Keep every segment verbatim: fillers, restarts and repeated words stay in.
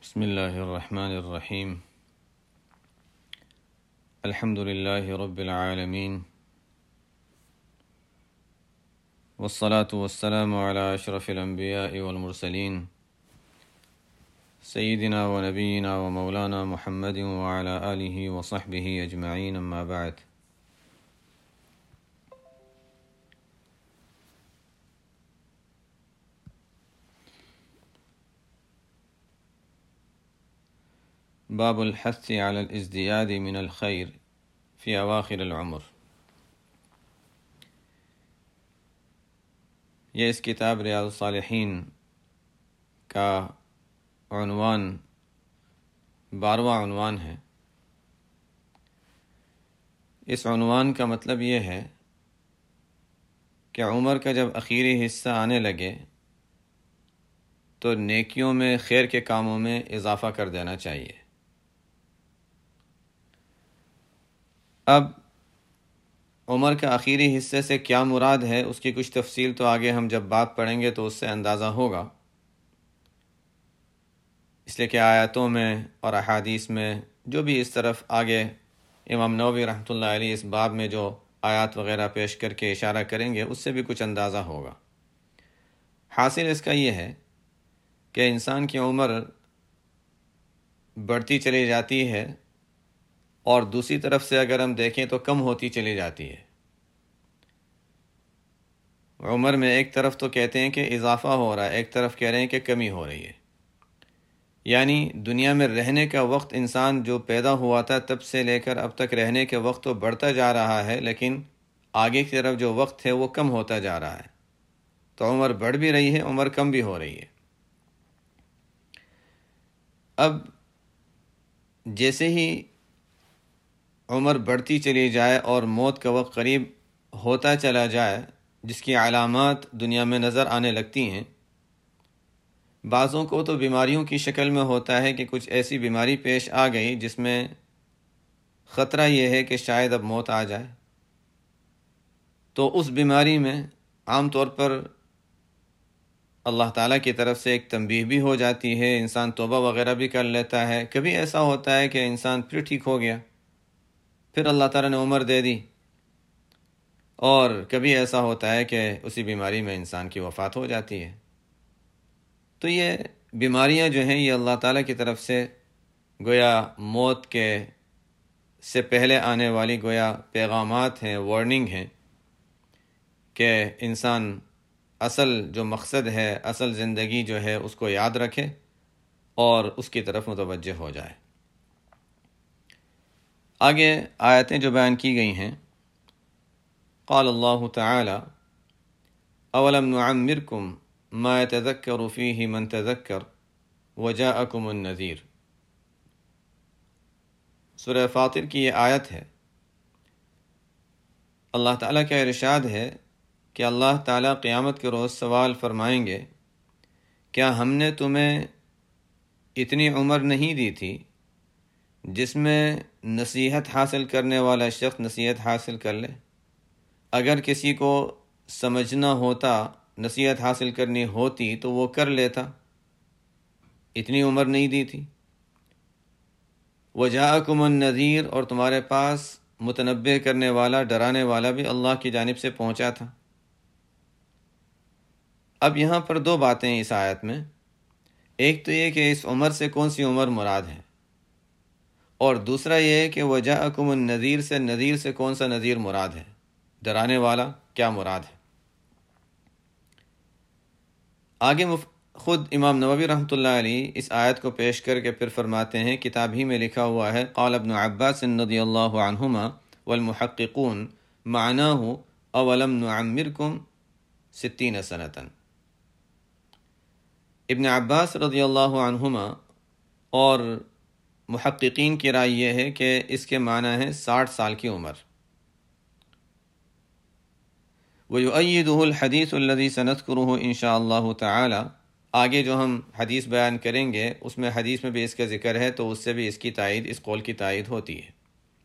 بسم اللہ الرحمن الرحیم الحمد للہ رب العالمین والصلاة والسلام علی اشرف الانبیاء والمرسلین سیدنا و نبینا و مولانا محمد وعلی آلہ وصحبہ اجمعین، اما بعد۔ باب الحث علی الازدیاد من الخیر فی اواخر العمر۔ یہ اس کتاب ریاض الصالحین کا عنوان بارہواں عنوان ہے۔ اس عنوان کا مطلب یہ ہے کہ عمر کا جب اخیری حصہ آنے لگے تو نیکیوں میں، خیر کے کاموں میں اضافہ کر دینا چاہیے۔ اب عمر کا آخری حصے سے کیا مراد ہے، اس کی کچھ تفصیل تو آگے ہم جب بات پڑھیں گے تو اس سے اندازہ ہوگا، اس لیے کہ آیاتوں میں اور احادیث میں جو بھی اس طرف آگے امام نووی رحمۃ اللہ علیہ اس باب میں جو آیات وغیرہ پیش کر کے اشارہ کریں گے اس سے بھی کچھ اندازہ ہوگا۔ حاصل اس کا یہ ہے کہ انسان کی عمر بڑھتی چلی جاتی ہے اور دوسری طرف سے اگر ہم دیکھیں تو کم ہوتی چلی جاتی ہے۔ عمر میں ایک طرف تو کہتے ہیں کہ اضافہ ہو رہا ہے، ایک طرف کہہ رہے ہیں کہ کمی ہو رہی ہے، یعنی دنیا میں رہنے کا وقت انسان جو پیدا ہوا تھا تب سے لے کر اب تک رہنے کے وقت تو بڑھتا جا رہا ہے، لیکن آگے کی طرف جو وقت ہے وہ کم ہوتا جا رہا ہے۔ تو عمر بڑھ بھی رہی ہے، عمر کم بھی ہو رہی ہے۔ اب جیسے ہی عمر بڑھتی چلی جائے اور موت کا وقت قریب ہوتا چلا جائے، جس کی علامات دنیا میں نظر آنے لگتی ہیں، بعضوں کو تو بیماریوں کی شکل میں ہوتا ہے کہ کچھ ایسی بیماری پیش آ گئی جس میں خطرہ یہ ہے کہ شاید اب موت آ جائے، تو اس بیماری میں عام طور پر اللہ تعالیٰ کی طرف سے ایک تنبیہ بھی ہو جاتی ہے، انسان توبہ وغیرہ بھی کر لیتا ہے۔ کبھی ایسا ہوتا ہے کہ انسان پھر ٹھیک ہو گیا، پھر اللہ تعالیٰ نے عمر دے دی، اور کبھی ایسا ہوتا ہے کہ اسی بیماری میں انسان کی وفات ہو جاتی ہے۔ تو یہ بیماریاں جو ہیں یہ اللہ تعالیٰ کی طرف سے گویا موت کے سے پہلے آنے والی گویا پیغامات ہیں، وارننگ ہیں کہ انسان اصل جو مقصد ہے، اصل زندگی جو ہے اس کو یاد رکھے اور اس کی طرف متوجہ ہو جائے۔ آگے آیتیں جو بیان کی گئی ہیں، قال اللہ تعالی اولم نعمرکم ما يتذکر فیہ من تذکر وجاءکم النذیر۔ سورہ فاطر کی یہ آیت ہے۔ اللہ تعالیٰ کا ارشاد ہے کہ اللہ تعالیٰ قیامت کے روز سوال فرمائیں گے، کیا ہم نے تمہیں اتنی عمر نہیں دی تھی جس میں نصیحت حاصل کرنے والا شخص نصیحت حاصل کر لے؟ اگر کسی کو سمجھنا ہوتا، نصیحت حاصل کرنی ہوتی تو وہ کر لیتا، اتنی عمر نہیں دی تھی۔ وجاءکم النذیر، اور تمہارے پاس متنبہ کرنے والا، ڈرانے والا بھی اللہ کی جانب سے پہنچا تھا۔ اب یہاں پر دو باتیں اس آیت میں، ایک تو یہ کہ اس عمر سے کون سی عمر مراد ہے، اور دوسرا یہ ہے کہ وجاءکم النذیر سے نذیر سے کون سا نذیر مراد ہے، ڈرانے والا کیا مراد ہے۔ آگے مف... خود امام نووی رحمۃ اللہ علیہ اس آیت کو پیش کر کے پھر فرماتے ہیں، کتاب ہی میں لکھا ہوا ہے، قال ابن عباس رضی اللہ عنہما والمحققون معناہ اولم نعمرکم ستین سنۃ۔ ابن عباس رضی اللہ عنہما اور محققین کی رائے یہ ہے کہ اس کے معنی ہے ساٹھ سال کی عمر۔ وَيُؤَيِّدُهُ الْحَدِيثُ الَّذِي سَنَذْكُرُهُ إِن شاء اللَّهُ تعالی۔ آگے جو ہم حدیث بیان کریں گے اس میں حدیث میں بھی اس کا ذکر ہے، تو اس سے بھی اس کی تائید، اس قول کی تائید ہوتی ہے۔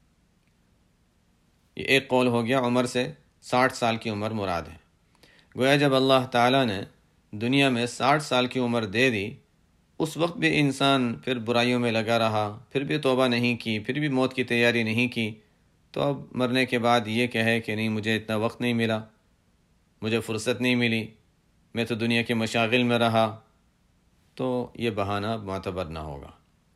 یہ ایک قول ہو گیا عمر سے ساٹھ سال کی عمر مراد ہے۔ گویا جب اللہ تعالیٰ نے دنیا میں ساٹھ سال کی عمر دے دی، اس وقت بھی انسان پھر برائیوں میں لگا رہا، پھر بھی توبہ نہیں کی، پھر بھی موت کی تیاری نہیں کی، تو اب مرنے کے بعد یہ کہے کہ نہیں مجھے اتنا وقت نہیں ملا، مجھے فرصت نہیں ملی، میں تو دنیا کے مشاغل میں رہا، تو یہ بہانہ معتبر نہ ہوگا۔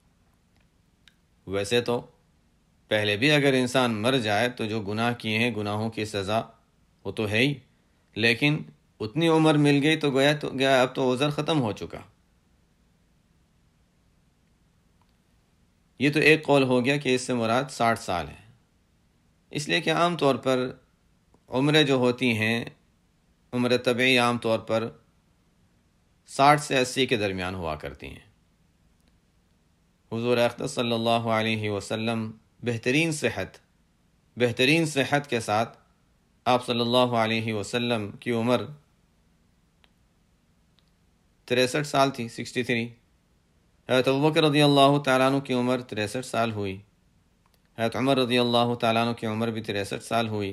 ویسے تو پہلے بھی اگر انسان مر جائے تو جو گناہ کیے ہیں گناہوں کی سزا وہ تو ہے ہی، لیکن اتنی عمر مل گئی تو گیا تو گیا، اب تو عذر ختم ہو چکا۔ یہ تو ایک قول ہو گیا کہ اس سے مراد ساٹھ سال ہے، اس لیے کہ عام طور پر عمریں جو ہوتی ہیں عمر طبعی عام طور پر ساٹھ سے اسی کے درمیان ہوا کرتی ہیں۔ حضور اقدس صلی اللہ علیہ وسلم بہترین صحت بہترین صحت کے ساتھ آپ صلی اللہ علیہ وسلم کی عمر تریسٹھ سال تھی، سکسٹی تھری۔ حضرت ابوبکر رضی اللہ تعالیٰ عنہ کی عمر تریسٹھ سال ہوئی، حضرت عمر رضی اللہ تعالیٰ عنہ کی عمر بھی تریسٹھ سال ہوئی۔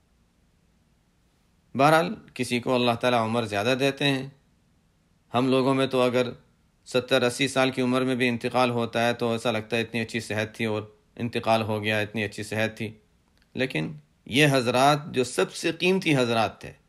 بہرحال کسی کو اللہ تعالیٰ عمر زیادہ دیتے ہیں۔ ہم لوگوں میں تو اگر ستر اسی سال کی عمر میں بھی انتقال ہوتا ہے تو ایسا لگتا ہے اتنی اچھی صحت تھی اور انتقال ہو گیا، اتنی اچھی صحت تھی، لیکن یہ حضرات جو سب سے قیمتی حضرات تھے،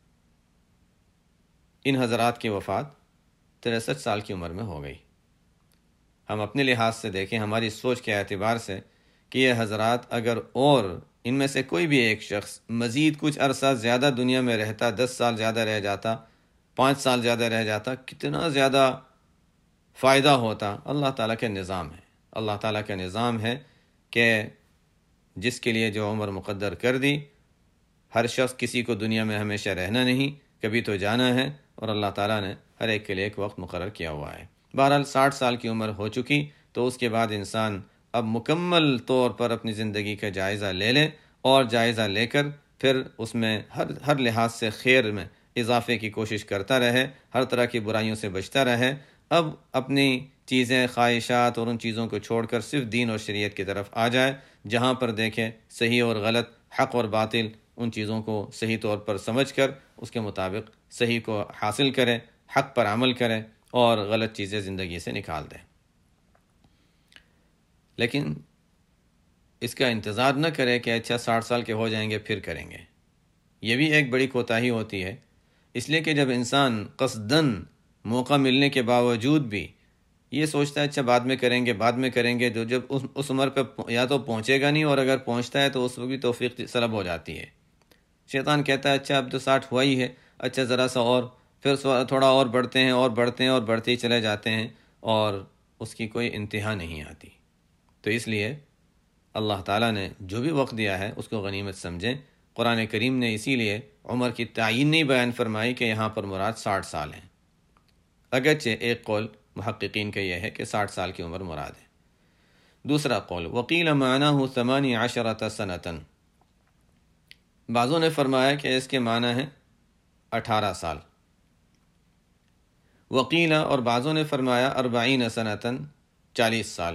ان حضرات کی وفات تریسٹھ سال کی عمر میں ہو گئی۔ ہم اپنے لحاظ سے دیکھیں، ہماری سوچ کے اعتبار سے، کہ یہ حضرات اگر اور ان میں سے کوئی بھی ایک شخص مزید کچھ عرصہ زیادہ دنیا میں رہتا، دس سال زیادہ رہ جاتا، پانچ سال زیادہ رہ جاتا، کتنا زیادہ فائدہ ہوتا۔ اللہ تعالیٰ کے نظام ہے، اللہ تعالیٰ کا نظام ہے کہ جس کے لیے جو عمر مقدر کر دی، ہر شخص کسی کو دنیا میں ہمیشہ رہنا نہیں، کبھی تو جانا ہے، اور اللہ تعالیٰ نے ہر ایک کے لیے ایک وقت مقرر کیا ہوا ہے۔ بہرحال ساٹھ سال کی عمر ہو چکی تو اس کے بعد انسان اب مکمل طور پر اپنی زندگی کا جائزہ لے لے، اور جائزہ لے کر پھر اس میں ہر ہر لحاظ سے خیر میں اضافے کی کوشش کرتا رہے، ہر طرح کی برائیوں سے بچتا رہے۔ اب اپنی چیزیں، خواہشات اور ان چیزوں کو چھوڑ کر صرف دین اور شریعت کی طرف آ جائے، جہاں پر دیکھے صحیح اور غلط، حق اور باطل، ان چیزوں کو صحیح طور پر سمجھ کر اس کے مطابق صحیح کو حاصل کرے، حق پر عمل کرے اور غلط چیزیں زندگی سے نکال دے۔ لیکن اس کا انتظار نہ کرے کہ اچھا ساٹھ سال کے ہو جائیں گے پھر کریں گے، یہ بھی ایک بڑی کوتاہی ہوتی ہے۔ اس لیے کہ جب انسان قصداً موقع ملنے کے باوجود بھی یہ سوچتا ہے اچھا بعد میں کریں گے بعد میں کریں گے، تو جب اس اس عمر پہ یا تو پہنچے گا نہیں، اور اگر پہنچتا ہے تو اس وقت بھی توفیق سلب ہو جاتی ہے۔ شیطان کہتا ہے اچھا اب تو ساٹھ ہوا ہی ہے، اچھا ذرا سا اور، پھر تھوڑا اور بڑھتے ہیں اور بڑھتے ہیں اور بڑھتے ہی چلے جاتے ہیں، اور اس کی کوئی انتہا نہیں آتی۔ تو اس لیے اللہ تعالیٰ نے جو بھی وقت دیا ہے اس کو غنیمت سمجھیں۔ قرآن کریم نے اسی لیے عمر کی تعیین نہیں بیان فرمائی کہ یہاں پر مراد ساٹھ سال ہیں، اگرچہ ایک قول محققین کا یہ ہے کہ ساٹھ سال کی عمر مراد ہے۔ دوسرا قول وقیل معناہ ثمانی عشرۃ سنۃ، بعضوں نے فرمایا کہ اس کے معنی ہے اٹھارہ سال، وقیل اور بعضوں نے فرمایا اربعین سنۃ، چالیس سال،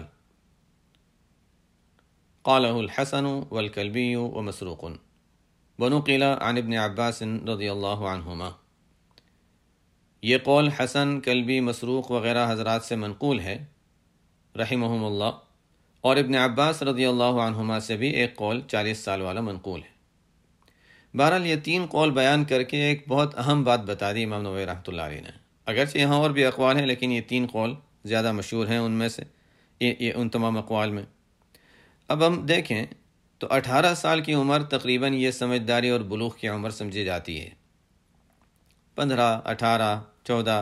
قالہ الحسن والکلبی ومسروق ونقل عن ابن عباس رضی اللہ عنہما۔ یہ قول حسن، کلبی، مسروق وغیرہ حضرات سے منقول ہے رحمہم اللہ، اور ابن عباس رضی اللہ عنہما سے بھی ایک قول چالیس سال والا منقول ہے۔ بہرحال یہ تین قول بیان کر کے ایک بہت اہم بات بتا دی امام نووی رحمۃ اللہ علیہ نے، اگرچہ یہاں اور بھی اقوال ہیں لیکن یہ تین قول زیادہ مشہور ہیں ان میں سے، یہ, یہ ان تمام اقوال میں۔ اب ہم دیکھیں تو اٹھارہ سال کی عمر تقریباً یہ سمجھداری اور بلوغ کی عمر سمجھی جاتی ہے۔ پندرہ، اٹھارہ، چودہ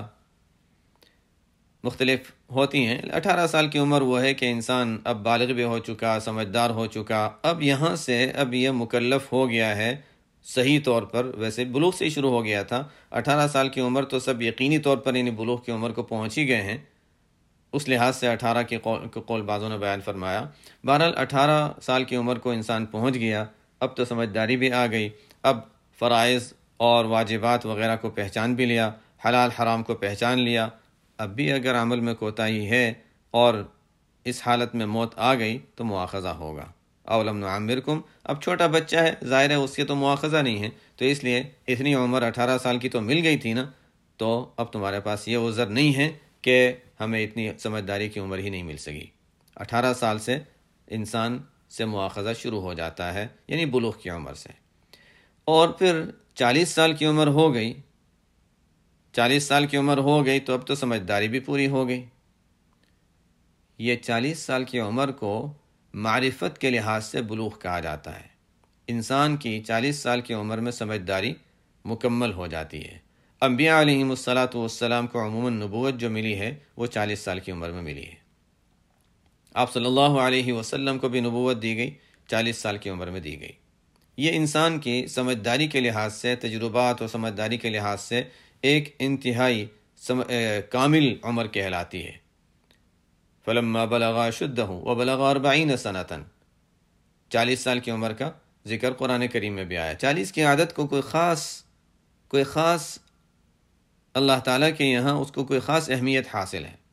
مختلف ہوتی ہیں۔ اٹھارہ سال کی عمر وہ ہے کہ انسان اب بالغ بھی ہو چکا، سمجھدار ہو چکا، اب یہاں سے اب یہ مکلف ہو گیا ہے صحیح طور پر، ویسے بلوغ سے شروع ہو گیا تھا۔ اٹھارہ سال کی عمر تو سب یقینی طور پر یعنی بلوغ کی عمر کو پہنچ ہی گئے ہیں، اس لحاظ سے اٹھارہ کے قول, قول بعضوں نے بیان فرمایا۔ بہرحال اٹھارہ سال کی عمر کو انسان پہنچ گیا، اب تو سمجھداری بھی آ گئی، اب فرائض اور واجبات وغیرہ کو پہچان بھی لیا، حلال حرام کو پہچان لیا۔ اب بھی اگر عمل میں کوتاہی ہے اور اس حالت میں موت آ گئی تو مواخذہ ہوگا۔ اولم نعمرکم، اب چھوٹا بچہ ہے، ظاہر ہے اس کے تو مواخذہ نہیں ہے، تو اس لیے اتنی عمر اٹھارہ سال کی تو مل گئی تھی نا، تو اب تمہارے پاس یہ عذر نہیں ہے کہ ہمیں اتنی سمجھداری کی عمر ہی نہیں مل سکی۔ اٹھارہ سال سے انسان سے مواخذہ شروع ہو جاتا ہے، یعنی بلوغ کی عمر سے، اور پھر چالیس سال کی عمر ہو گئی چالیس سال کی عمر ہو گئی تو اب تو سمجھداری بھی پوری ہو گئی۔ یہ چالیس سال کی عمر کو معرفت کے لحاظ سے بلوغ کہا جاتا ہے۔ انسان کی چالیس سال کی عمر میں سمجھداری مکمل ہو جاتی ہے۔ انبیاء علیہم الصلاۃ والسلام کو عموماً نبوت جو ملی ہے وہ چالیس سال کی عمر میں ملی ہے۔ آپ صلی اللہ علیہ وسلم کو بھی نبوت دی گئی، چالیس سال کی عمر میں دی گئی۔ یہ انسان کی سمجھداری کے لحاظ سے، تجربات اور سمجھداری کے لحاظ سے ایک انتہائی سم... کامل عمر کہلاتی ہے۔ فلما بلغ اشدہ وبلغ اربعین سنۃ، چالیس سال کی عمر کا ذکر قرآن کریم میں بھی آیا۔ چالیس کی عادت کو کوئی خاص کوئی خاص اللہ تعالیٰ کے یہاں اس کو کوئی خاص اہمیت حاصل ہے۔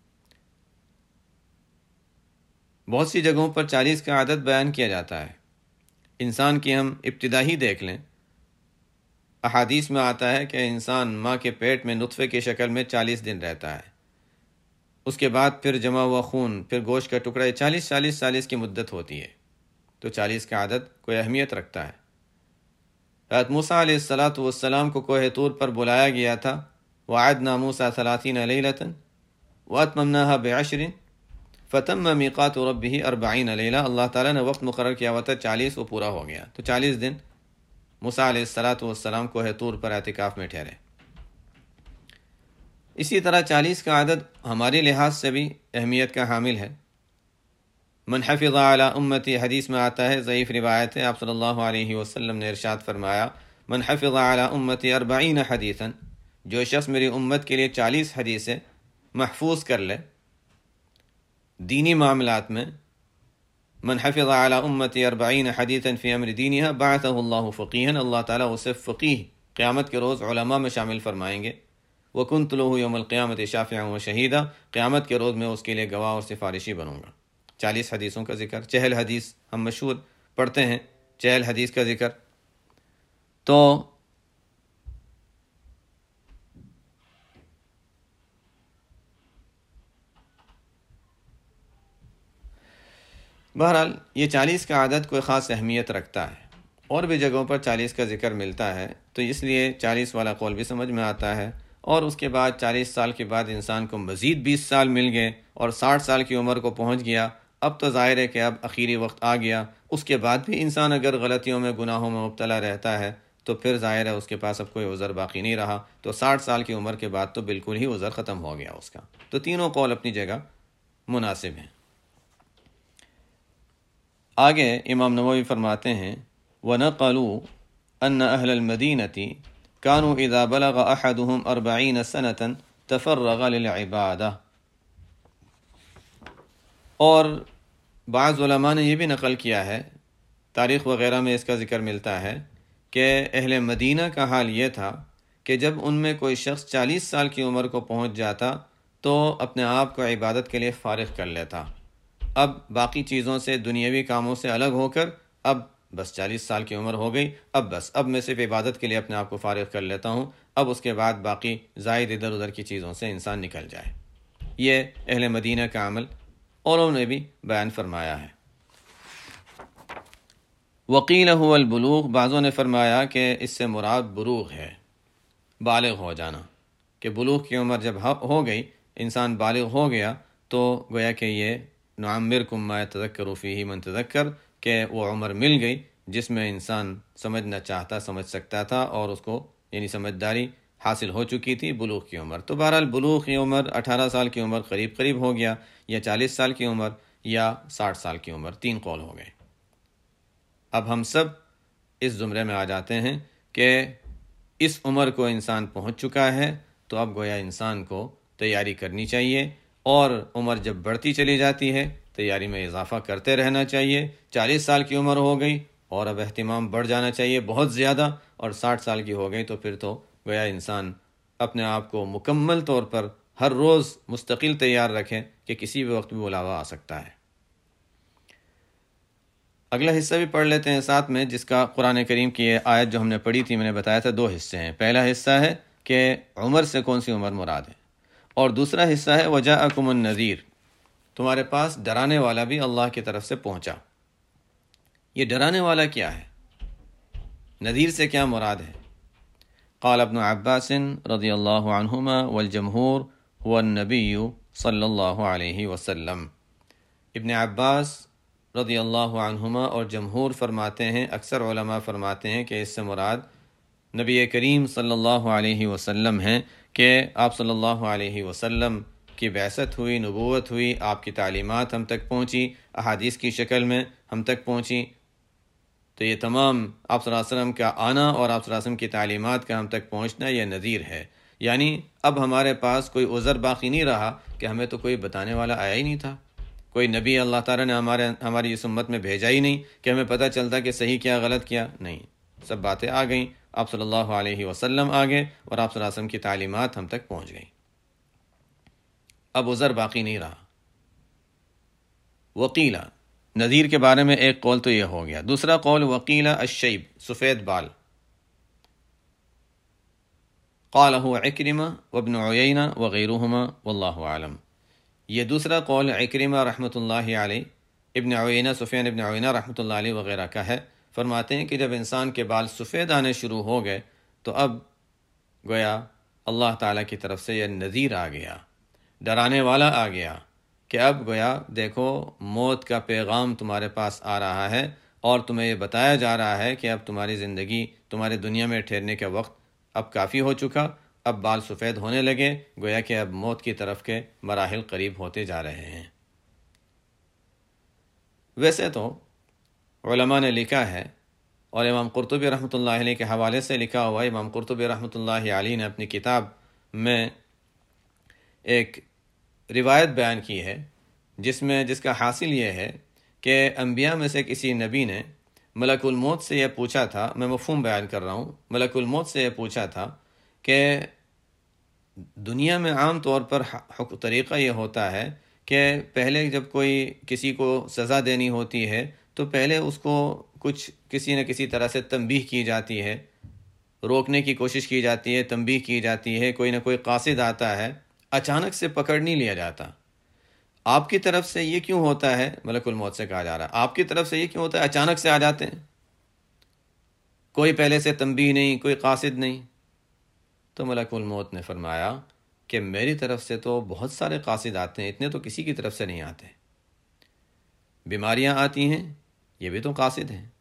بہت سی جگہوں پر چالیس کا عدد بیان کیا جاتا ہے۔ انسان کی ہم ابتدا ہی دیکھ لیں، احادیث میں آتا ہے کہ انسان ماں کے پیٹ میں نطفے کی شکل میں چالیس دن رہتا ہے، اس کے بعد پھر جمع ہوا خون، پھر گوشت کا ٹکڑا، چالیس چالیس چالیس کی مدت ہوتی ہے۔ تو چالیس کا عدد کوئی اہمیت رکھتا ہے۔ حضرت موسیٰ علیہ الصلاۃ والسلام کو کوہ طور پر بلایا گیا تھا، وعدنا موسیٰ ثلاثین لیلۃ واتممناها بعشر فتم میقات ربہ اربعین لیلہ۔ اللہ تعالیٰ نے وقت مقرر کیا ہوا تھا چالیس، وہ پورا ہو گیا، تو چالیس دن موسیٰ علیہ الصلاۃ والسلام کوہ طور پر اعتکاف میں ٹھہرے۔ اسی طرح چالیس کا عدد ہمارے لحاظ سے بھی اہمیت کا حامل ہے۔ من حفظ علی امتی، حدیث میں آتا ہے، ضعیف روایت ہے، آپ صلی اللہ علیہ وسلم نے ارشاد فرمایا، من حفظ علی امتی اربعین حدیثا، جو شخص میری امت کے لیے چالیس حدیثیں محفوظ کر لے دینی معاملات میں، من حفظ علی امتی اربعین حدیثا فی امر دینها بعثہ اللہ فقیہا، اللہ تعالیٰ اسے فقیہ قیامت کے روز علماء میں شامل فرمائیں گے۔ وکنت لہ یوم القیامت شافعا و شہیدا، قیامت کے روز میں اس کے لیے گواہ اور سفارشی بنوں گا۔ چالیس حدیثوں کا ذکر، چہل حدیث ہم مشہور پڑھتے ہیں، چہل حدیث کا ذکر۔ تو بہرحال یہ چالیس کا عدد کوئی خاص اہمیت رکھتا ہے، اور بھی جگہوں پر چالیس کا ذکر ملتا ہے، تو اس لیے چالیس والا قول بھی سمجھ میں آتا ہے۔ اور اس کے بعد چالیس سال کے بعد انسان کو مزید بیس سال مل گئے اور ساٹھ سال کی عمر کو پہنچ گیا، اب تو ظاہر ہے کہ اب آخری وقت آ گیا۔ اس کے بعد بھی انسان اگر غلطیوں میں، گناہوں میں مبتلا رہتا ہے تو پھر ظاہر ہے اس کے پاس اب کوئی عذر باقی نہیں رہا، تو ساٹھ سال کی عمر کے بعد تو بالکل ہی عذر ختم ہو گیا اس کا۔ تو تینوں قول اپنی جگہ مناسب ہیں۔ آگے امام نووی فرماتے ہیں، وَنَقَلُوا أَنَّ أَهْلَ الْمَدِينَةِ كَانُوا إِذَا بَلَغَ أَحَدُهُمْ أَرْبَعِينَ سَنَةً تَفَرَّغَ لِلْعِبَادَةِ، اور بعض علماء نے یہ بھی نقل کیا ہے، تاریخ وغیرہ میں اس کا ذکر ملتا ہے کہ اہل مدینہ کا حال یہ تھا کہ جب ان میں کوئی شخص چالیس سال کی عمر کو پہنچ جاتا تو اپنے آپ کو عبادت کے لیے فارغ کر لیتا۔ اب باقی چیزوں سے، دنیاوی کاموں سے الگ ہو کر، اب بس چالیس سال کی عمر ہو گئی، اب بس اب میں صرف عبادت کے لیے اپنے آپ کو فارغ کر لیتا ہوں، اب اس کے بعد باقی زائد ادھر ادھر کی چیزوں سے انسان نکل جائے۔ یہ اہل مدینہ کا عمل اوروں نے بھی بیان فرمایا ہے۔ وقیل هو البلوغ، بعضوں نے فرمایا کہ اس سے مراد بلوغ ہے، بالغ ہو جانا، کہ بلوغ کی عمر جب ہو گئی، انسان بالغ ہو گیا، تو گویا کہ یہ نعمرکم ما یتذکر فیہ من تذکر، کہ وہ عمر مل گئی جس میں انسان سمجھنا چاہتا سمجھ سکتا تھا، اور اس کو یعنی سمجھداری حاصل ہو چکی تھی، بلوغ کی عمر۔ تو بہرحال بلوغ کی عمر اٹھارہ سال کی عمر قریب قریب ہو گیا، یا چالیس سال کی عمر، یا ساٹھ سال کی عمر، تین قول ہو گئے۔ اب ہم سب اس زمرے میں آ جاتے ہیں کہ اس عمر کو انسان پہنچ چکا ہے، تو اب گویا انسان کو تیاری کرنی چاہیے، اور عمر جب بڑھتی چلی جاتی ہے تیاری میں اضافہ کرتے رہنا چاہیے۔ چالیس سال کی عمر ہو گئی اور اب اہتمام بڑھ جانا چاہیے بہت زیادہ، اور ساٹھ سال کی ہو گئی تو پھر تو گویا انسان اپنے آپ کو مکمل طور پر ہر روز مستقل تیار رکھے کہ کسی بھی وقت بھی بلاوا آ سکتا ہے۔ اگلا حصہ بھی پڑھ لیتے ہیں ساتھ میں، جس کا قرآن کریم کی یہ آیت جو ہم نے پڑھی تھی، میں نے بتایا تھا دو حصے ہیں۔ پہلا حصہ ہے کہ عمر سے کون سی عمر مراد ہے، اور دوسرا حصہ ہے وجاءکم النذیر، تمہارے پاس ڈرانے والا بھی اللہ کی طرف سے پہنچا۔ یہ ڈرانے والا کیا ہے؟ نذیر سے کیا مراد ہے؟ قال ابن عباس رضی اللہ عنہما والجمہور هو النبی صلی اللہ علیہ وسلم۔ ابن عباس رضی اللہ عنہما اور جمہور فرماتے ہیں، اکثر علماء فرماتے ہیں کہ اس سے مراد نبی کریم صلی اللہ علیہ وسلم ہیں، کہ آپ صلی اللہ علیہ وسلم کی بعثت ہوئی، نبوت ہوئی، آپ کی تعلیمات ہم تک پہنچی، احادیث کی شکل میں ہم تک پہنچی۔ تو یہ تمام آپ صلی اللہ علیہ وسلم کا آنا اور آپ صلی اللہ علیہ وسلم کی تعلیمات کا ہم تک پہنچنا یہ نذیر ہے۔ یعنی اب ہمارے پاس کوئی عذر باقی نہیں رہا کہ ہمیں تو کوئی بتانے والا آیا ہی نہیں تھا، کوئی نبی اللہ تعالیٰ نے ہمارے ہماری اس امت میں بھیجا ہی نہیں کہ ہمیں پتہ چلتا کہ صحیح کیا غلط کیا، نہیں، سب باتیں آ گئیں، آپ صلی اللہ علیہ وسلم آ گئے اور آپ صلی اللہ علیہ وسلم کی تعلیمات ہم تک پہنچ گئیں، اب عذر باقی نہیں رہا۔ وقیلا، نذیر کے بارے میں ایک قول تو یہ ہو گیا۔ دوسرا قول وقیلا الشیب، سفید بال، قالہ عکرمہ وابن عیینہ وغیرہما واللہ اعلم۔ یہ دوسرا قول عکرمہ رحمۃ اللہ علیہ، ابن عیینہ، سفیان ابن عیینہ رحمۃ اللہ علیہ وغیرہ کا ہے۔ فرماتے ہیں کہ جب انسان کے بال سفید آنے شروع ہو گئے تو اب گویا اللہ تعالیٰ کی طرف سے یہ نذیر آ گیا، ڈرانے والا آ گیا کہ اب گویا دیکھو موت کا پیغام تمہارے پاس آ رہا ہے اور تمہیں یہ بتایا جا رہا ہے کہ اب تمہاری زندگی، تمہارے دنیا میں ٹھہرنے کا وقت اب کافی ہو چکا، اب بال سفید ہونے لگے، گویا کہ اب موت کی طرف کے مراحل قریب ہوتے جا رہے ہیں۔ ویسے تو علماء نے لکھا ہے، اور امام قرطبی رحمۃ اللہ علیہ کے حوالے سے لکھا ہوا ہے، امام قرطبی رحمۃ اللہ علیہ نے اپنی کتاب میں ایک روایت بیان کی ہے جس میں جس کا حاصل یہ ہے کہ انبیاء میں سے کسی نبی نے ملک الموت سے یہ پوچھا تھا، میں مفہوم بیان کر رہا ہوں، ملک الموت سے یہ پوچھا تھا کہ دنیا میں عام طور پر طریقہ یہ ہوتا ہے کہ پہلے جب کوئی کسی کو سزا دینی ہوتی ہے تو پہلے اس کو کچھ کسی نہ کسی طرح سے تنبیہ کی جاتی ہے، روکنے کی کوشش کی جاتی ہے، تنبیہ کی جاتی ہے، کوئی نہ کوئی قاصد آتا ہے، اچانک سے پکڑ نہیں لیا جاتا۔ آپ کی طرف سے یہ کیوں ہوتا ہے؟ ملک الموت سے کہا جا رہا ہے آپ کی طرف سے یہ کیوں ہوتا ہے؟ اچانک سے آ جاتے ہیں، کوئی پہلے سے تنبیہ نہیں، کوئی قاصد نہیں۔ تو ملک الموت نے فرمایا کہ میری طرف سے تو بہت سارے قاصد آتے ہیں، اتنے تو کسی کی طرف سے نہیں آتے۔ بیماریاں آتی ہیں، یہ بھی تو قاصد ہیں،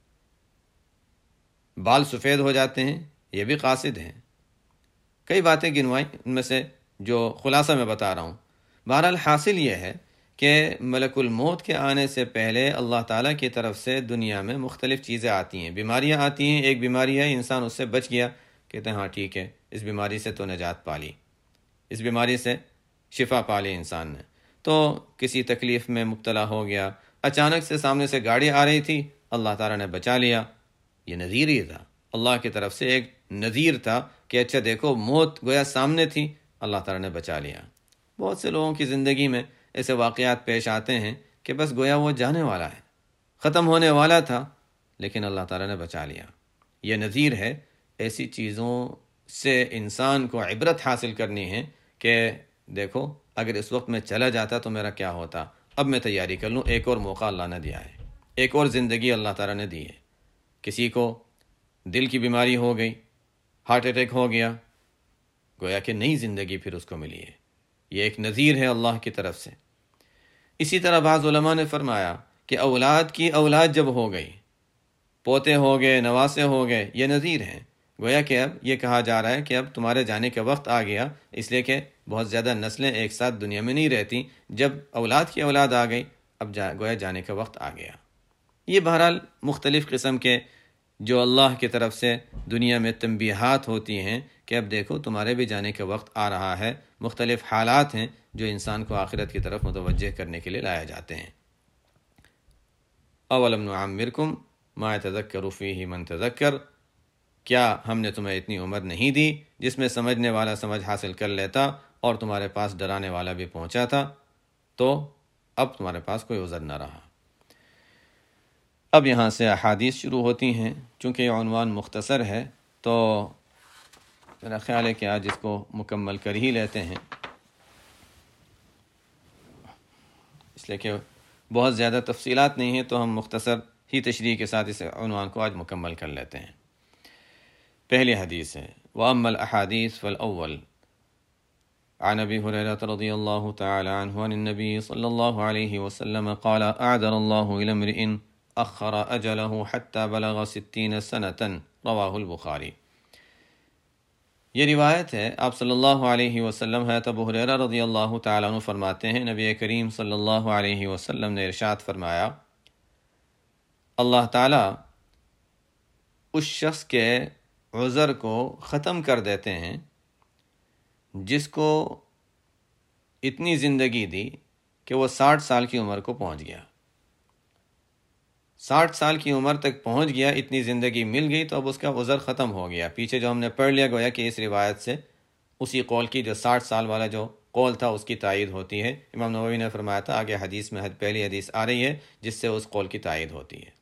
بال سفید ہو جاتے ہیں، یہ بھی قاصد ہیں۔ کئی باتیں گنوائیں، ان میں سے جو خلاصہ میں بتا رہا ہوں۔ بہرحال حاصل یہ ہے کہ ملک الموت کے آنے سے پہلے اللہ تعالیٰ کی طرف سے دنیا میں مختلف چیزیں آتی ہیں، بیماریاں آتی ہیں۔ ایک بیماری ہے، انسان اس سے بچ گیا، کہتے ہیں ہاں ٹھیک ہے، اس بیماری سے تو نجات پالی، اس بیماری سے شفا پالی انسان نے۔ تو کسی تکلیف میں مبتلا ہو گیا، اچانک سے سامنے سے گاڑی آ رہی تھی، اللہ تعالیٰ نے بچا لیا، یہ نذیر ہی تھا، اللہ کی طرف سے ایک نذیر تھا کہ اچھا دیکھو موت گویا سامنے تھی، اللہ تعالیٰ نے بچا لیا۔ بہت سے لوگوں کی زندگی میں ایسے واقعات پیش آتے ہیں کہ بس گویا وہ جانے والا ہے، ختم ہونے والا تھا، لیکن اللہ تعالیٰ نے بچا لیا۔ یہ نذیر ہے۔ ایسی چیزوں سے انسان کو عبرت حاصل کرنی ہے کہ دیکھو اگر اس وقت میں چلا جاتا تو میرا کیا ہوتا، اب میں تیاری کر لوں، ایک اور موقع اللہ نے دیا ہے، ایک اور زندگی اللہ تعالیٰ نے دی ہے۔ کسی کو دل کی بیماری ہو گئی، ہارٹ اٹیک ہو گیا، گویا کہ نئی زندگی پھر اس کو ملی ہے، یہ ایک نذیر ہے اللہ کی طرف سے۔ اسی طرح بعض علماء نے فرمایا کہ اولاد کی اولاد جب ہو گئی، پوتے ہو گئے، نواسے ہو گئے، یہ نذیر ہیں۔ گویا کہ اب یہ کہا جا رہا ہے کہ اب تمہارے جانے کا وقت آ گیا، اس لیے کہ بہت زیادہ نسلیں ایک ساتھ دنیا میں نہیں رہتی، جب اولاد کی اولاد آ گئی اب جا گویا جانے کا وقت آ گیا۔ یہ بہرحال مختلف قسم کے جو اللہ کی طرف سے دنیا میں تنبیہات ہوتی ہیں کہ اب دیکھو تمہارے بھی جانے کا وقت آ رہا ہے، مختلف حالات ہیں جو انسان کو آخرت کی طرف متوجہ کرنے کے لیے لائے جاتے ہیں۔ اولم نعمرکم ما یتذکر فیہ من تذکر، کیا ہم نے تمہیں اتنی عمر نہیں دی جس میں سمجھنے والا سمجھ حاصل کر لیتا اور تمہارے پاس ڈرانے والا بھی پہنچا تھا، تو اب تمہارے پاس کوئی عذر نہ رہا۔ اب یہاں سے احادیث شروع ہوتی ہیں، چونکہ یہ عنوان مختصر ہے تو میرا خیال ہے کہ آج اس کو مکمل کر ہی لیتے ہیں۔ اس لیے کہ بہت زیادہ تفصیلات نہیں ہیں تو ہم مختصر ہی تشریح کے ساتھ اس عنوان کو آج مکمل کر لیتے ہیں۔ پہلی حدیث ہے وَأَمَّا الْأَحَادِيثُ فَالْأَوَّلُ عن ابي هريره رضي الله تعالى عنه عن النبي صلى الله عليه وسلم قال اعذر الله الى امرئ اخر اجله حتى بلغ ستين سنه رواه البخاری۔ یہ روایت ہے آپ صلی اللہ علیہ وسلم حضرت ابو ہریرہ رضی اللہ تعالیٰ عنہ فرماتے ہیں نبی کریم صلی اللہ علیہ وسلم نے ارشاد فرمایا اللہ تعالیٰ اس شخص کے عذر کو ختم کر دیتے ہیں جس کو اتنی زندگی دی کہ وہ ساٹھ سال کی عمر کو پہنچ گیا، ساٹھ سال کی عمر تک پہنچ گیا، اتنی زندگی مل گئی تو اب اس کا عذر ختم ہو گیا۔ پیچھے جو ہم نے پڑھ لیا گویا کہ اس روایت سے اسی قول کی جو ساٹھ سال والا جو قول تھا اس کی تائید ہوتی ہے۔ امام نووی نے فرمایا تھا آگے حدیث میں پہلی حدیث آ رہی ہے جس سے اس قول کی تائید ہوتی ہے،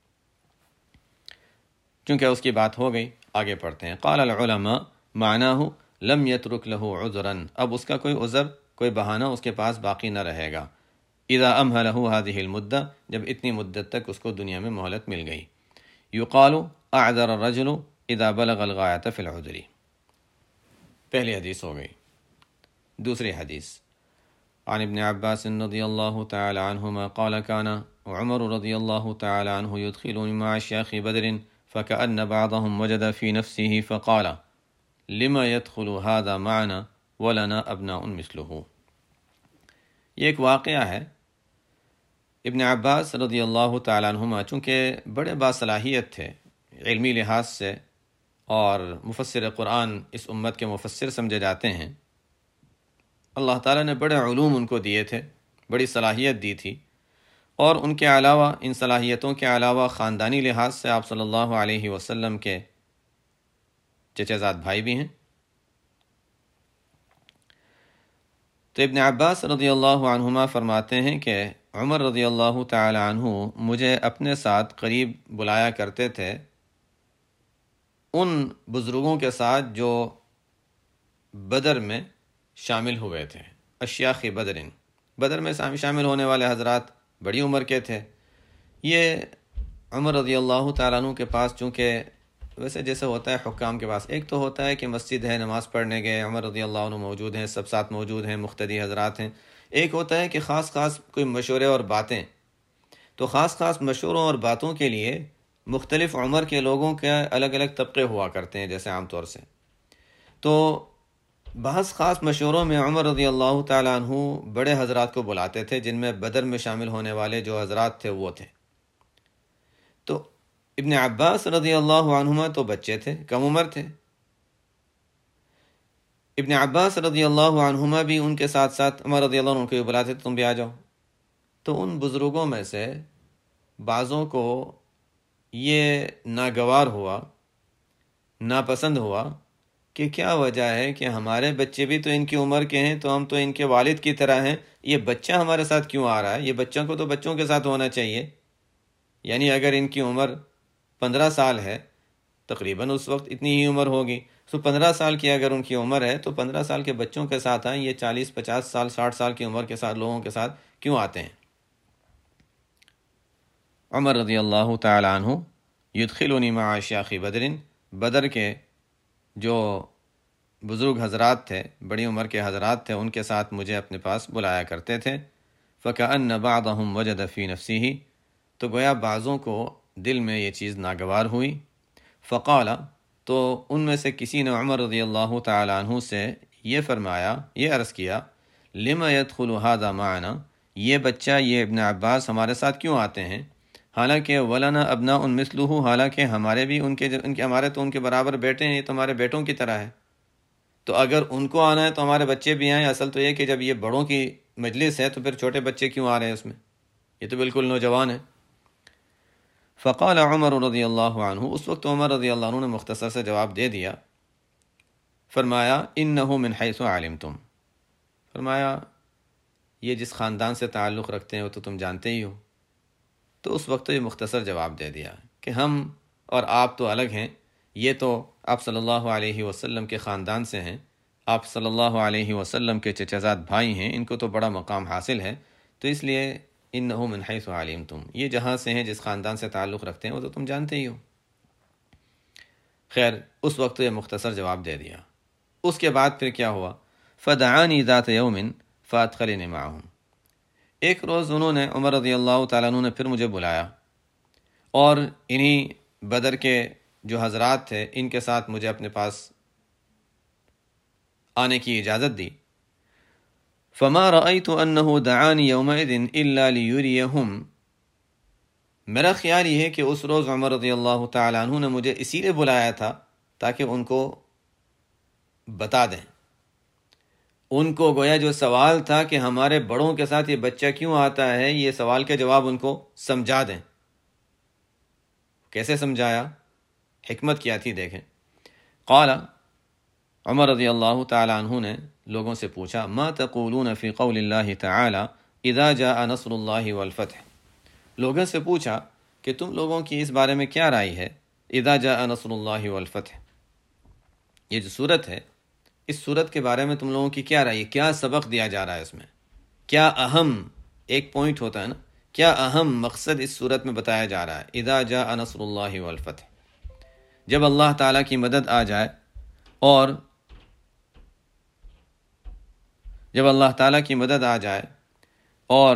چونکہ اس کی بات ہو گئی۔ آگے پڑھتے ہیں قال العلماء معناه لم يترك له عذرا، اب اس کا کوئی عذر کوئی بہانہ اس کے پاس باقی نہ رہے گا۔ اذا امهله هذه المدة، جب اتنی مدت تک اس کو دنیا میں مہلت مل گئی۔ يقال اعذر الرجل اذا بلغ الغاية في العذر۔ پہلی حدیث ہو گئی۔ دوسری حدیث عن ابن عباس رضی اللہ تعالی عنہما قال كان عمر رضی اللہ تعالی عنہ يدخلني مع شيخ بدر فكأن بعضهم وجد في نفسه فقال لما يدخل هذا معنا ولنا ابناء مثله۔ یہ ایک واقعہ ہے۔ ابن عباس رضی اللہ تعالیٰ عنہما چونکہ بڑے باصلاحیت تھے علمی لحاظ سے اور مفسر قرآن اس امت کے مفسر سمجھے جاتے ہیں، اللہ تعالیٰ نے بڑے علوم ان کو دیے تھے، بڑی صلاحیت دی تھی، اور ان کے علاوہ ان صلاحیتوں کے علاوہ خاندانی لحاظ سے آپ صلی اللہ علیہ وسلم کے چچا زاد بھائی بھی ہیں۔ تو ابن عباس رضی اللہ عنہما فرماتے ہیں کہ عمر رضی اللہ تعالی عنہ مجھے اپنے ساتھ قریب بلایا کرتے تھے ان بزرگوں کے ساتھ جو بدر میں شامل ہوئے تھے، اشیاخ بدرن، بدر میں شامل ہونے والے حضرات بڑی عمر کے تھے۔ یہ عمر رضی اللہ تعالیٰ عنہ کے پاس چونکہ ویسے جیسے ہوتا ہے حکام کے پاس، ایک تو ہوتا ہے کہ مسجد ہے نماز پڑھنے گئے عمر رضی اللہ عنہ موجود ہیں، سب ساتھ موجود ہیں، مقتدی حضرات ہیں، ایک ہوتا ہے کہ خاص خاص کوئی مشورے اور باتیں، تو خاص خاص مشوروں اور باتوں کے لیے مختلف عمر کے لوگوں کے الگ الگ طبقے ہوا کرتے ہیں جیسے عام طور سے۔ تو بعض خاص مشوروں میں عمر رضی اللہ تعالیٰ عنہ بڑے حضرات کو بلاتے تھے، جن میں بدر میں شامل ہونے والے جو حضرات تھے وہ تھے۔ تو ابن عباس رضی اللہ عنہما تو بچے تھے، کم عمر تھے، ابن عباس رضی اللہ عنہما بھی ان کے ساتھ ساتھ عمر رضی اللہ عنہ کو بلاتے تھے تم بھی آ جاؤ۔ تو ان بزرگوں میں سے بعضوں کو یہ ناگوار ہوا، ناپسند ہوا کہ کیا وجہ ہے کہ ہمارے بچے بھی تو ان کی عمر کے ہیں، تو ہم تو ان کے والد کی طرح ہیں، یہ بچہ ہمارے ساتھ کیوں آ رہا ہے؟ یہ بچوں کو تو بچوں کے ساتھ ہونا چاہیے۔ یعنی اگر ان کی عمر پندرہ سال ہے، تقریباً اس وقت اتنی ہی عمر ہوگی، تو پندرہ سال کی اگر ان کی عمر ہے تو پندرہ سال کے بچوں کے ساتھ آئیں، یہ چالیس پچاس سال ساٹھ سال کی عمر کے ساتھ لوگوں کے ساتھ کیوں آتے ہیں؟ عمر رضی اللہ تعالی عنہ یدخلونی مع اشیاخ بدر، بدر کے جو بزرگ حضرات تھے، بڑی عمر کے حضرات تھے، ان کے ساتھ مجھے اپنے پاس بلایا کرتے تھے۔ فَكَأَنَّ بَعْضَهُمْ وَجَدَ فِي نَفْسِهِ، تو گویا بعضوں کو دل میں یہ چیز ناگوار ہوئی۔ فقال، تو ان میں سے کسی نے عمر رضی اللہ تعالی عنہ سے یہ فرمایا، یہ عرض کیا، لِمَ يَدْخُلُ هَذَا مَعَنَا، یہ بچہ یہ ابن عباس ہمارے ساتھ کیوں آتے ہیں؟ حالانکہ وَلَنَا أَبْنَاءٌ مِثْلُهُ، حالانکہ ہمارے بھی ان کے ان کے ہمارے تو ان کے برابر بیٹے ہیں، یہ تو ہمارے بیٹوں کی طرح ہے، تو اگر ان کو آنا ہے تو ہمارے بچے بھی آئیں۔ اصل تو یہ کہ جب یہ بڑوں کی مجلس ہے تو پھر چھوٹے بچے کیوں آ رہے ہیں اس میں؟ یہ تو بالکل نوجوان ہے۔ فقال عمر رضی اللہ عنہ، اس وقت عمر رضی اللہ عنہ نے مختصر سے جواب دے دیا، فرمایا انہ من حیث علمتم، فرمایا یہ جس خاندان سے تعلق رکھتے ہیں وہ تو تم جانتے ہی ہو۔ تو اس وقت یہ مختصر جواب دے دیا کہ ہم اور آپ تو الگ ہیں، یہ تو آپ صلی اللہ علیہ وسلم کے خاندان سے ہیں، آپ صلی اللہ علیہ وسلم کے چچا زاد بھائی ہیں، ان کو تو بڑا مقام حاصل ہے، تو اس لیے انہ من حیث علمتم، یہ جہاں سے ہیں جس خاندان سے تعلق رکھتے ہیں وہ تو تم جانتے ہی ہو۔ خیر اس وقت یہ مختصر جواب دے دیا۔ اس کے بعد پھر کیا ہوا؟ فدعانی ذات یوم فادخلنی معہم، ایک روز انہوں نے عمر رضی اللہ تعالیٰ عنہ نے پھر مجھے بلایا اور انہی بدر کے جو حضرات تھے ان کے ساتھ مجھے اپنے پاس آنے کی اجازت دی۔ فما رأيت انه دعانی یومئذ الا لیریہم، میرا خیال یہ ہے کہ اس روز عمر رضی اللہ تعالیٰ عنہ نے مجھے اسی لیے بلایا تھا تاکہ ان کو بتا دیں، ان کو گویا جو سوال تھا کہ ہمارے بڑوں کے ساتھ یہ بچہ کیوں آتا ہے، یہ سوال کا جواب ان کو سمجھا دیں۔ کیسے سمجھایا؟ حکمت کیا تھی دیکھیں۔ قال، عمر رضی اللہ تعالی عنہ نے لوگوں سے پوچھا، ما تقولون فی قول اللہ تعالی اذا جاء نصر اللہ والفتح، لوگوں سے پوچھا کہ تم لوگوں کی اس بارے میں کیا رائے ہے، اذا جاء نصر اللہ والفتح، یہ جو صورت ہے اس صورت کے بارے میں تم لوگوں کی کیا رائے ہے، کیا سبق دیا جا رہا ہے، اس میں کیا اہم ایک پوائنٹ ہوتا ہے نا، کیا اہم مقصد اس صورت میں بتایا جا رہا ہے؟ اذا جاء نصر اللہ والفتح، جب اللہ تعالیٰ کی مدد آ جائے اور جب اللہ تعالیٰ کی مدد آ جائے اور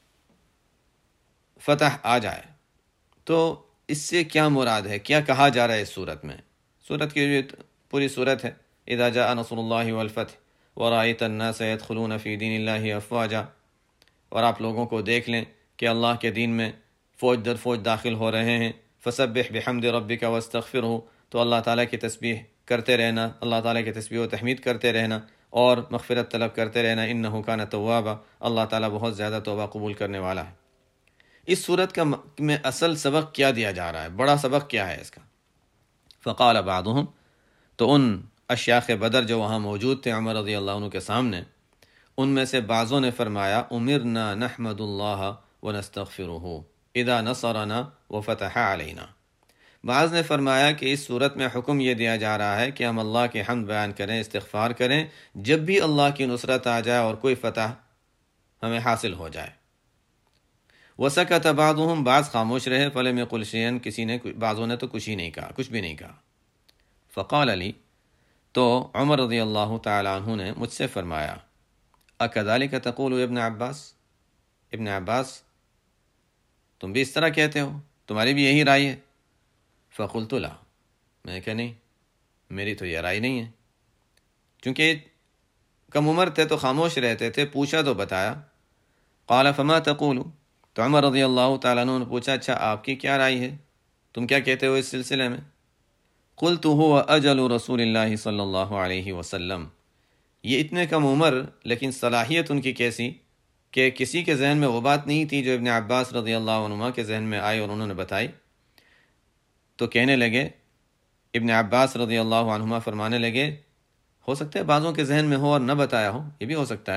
فتح آ جائے، تو اس سے کیا مراد ہے، کیا کہا جا رہا ہے اس صورت میں؟ صورت کی جو پوری صورت ہے، اذا جاء نصر اللہ والفتح ورأیت الناس يدخلون فی دین اللہ افواجا، اور آپ لوگوں کو دیکھ لیں کہ اللہ کے دین میں فوج در فوج داخل ہو رہے ہیں، فسبح بحمد ربک واستغفرہ، تو اللہ تعالیٰ کی تسبیح کرتے رہنا، اللہ تعالیٰ کی تسبیح و تحمید کرتے رہنا اور مغفرت طلب کرتے رہنا، انہ کان توابا، اللہ تعالیٰ بہت زیادہ توبہ قبول کرنے والا ہے۔ اس صورت کا میں اصل سبق کیا دیا جا رہا ہے، بڑا سبق کیا ہے اس کا؟ فقال بعضهم، تو ان اشیاخ بدر جو وہاں موجود تھے عمر رضی اللہ عنہ کے سامنے، ان میں سے بعضوں نے فرمایا، امرنا نحمد اللہ ونستغفرہ اذا نصرنا وفتح علینا، بعض نے فرمایا کہ اس صورت میں حکم یہ دیا جا رہا ہے کہ ہم اللہ کے حمد بیان کریں، استغفار کریں جب بھی اللہ کی نصرت آ جائے اور کوئی فتح ہمیں حاصل ہو جائے۔ وسکت بعضهم، بعض خاموش رہے، فلم یقل شیئا، کسی نے بعضوں نے تو کچھ ہی نہیں کہا، کچھ بھی نہیں کہا۔ فقال علی، تو عمر رضی اللہ تعالی عنہ نے مجھ سے فرمایا، اکذالک تقول ابن عباس، ابن عباس تم بھی اس طرح کہتے ہو، تمہاری بھی یہی رائے ہے؟ فقلت لا، میں نے کہا نہیں، میری تو یہ رائے نہیں ہے، چونکہ کم عمر تھے تو خاموش رہتے تھے، پوچھا تو بتایا۔ قال فما تقول، تو عمر رضی اللہ تعالیٰ عنہ نے پوچھا، اچھا آپ کی کیا رائے ہے، تم کیا کہتے ہو اس سلسلے میں؟ قلت هو اجل رسول اللہ صلی اللہ علیہ وسلم، یہ اتنے کم عمر لیکن صلاحیت ان کی کیسی کہ کسی کے ذہن میں وہ بات نہیں تھی جو ابن عباس رضی اللہ عنہما کے ذہن میں آئی اور انہوں نے بتائی۔ تو کہنے لگے، ابن عباس رضی اللہ عنہما فرمانے لگے، ہو سکتا ہے بعضوں کے ذہن میں ہو اور نہ بتایا ہو، یہ بھی ہو سکتا ہے۔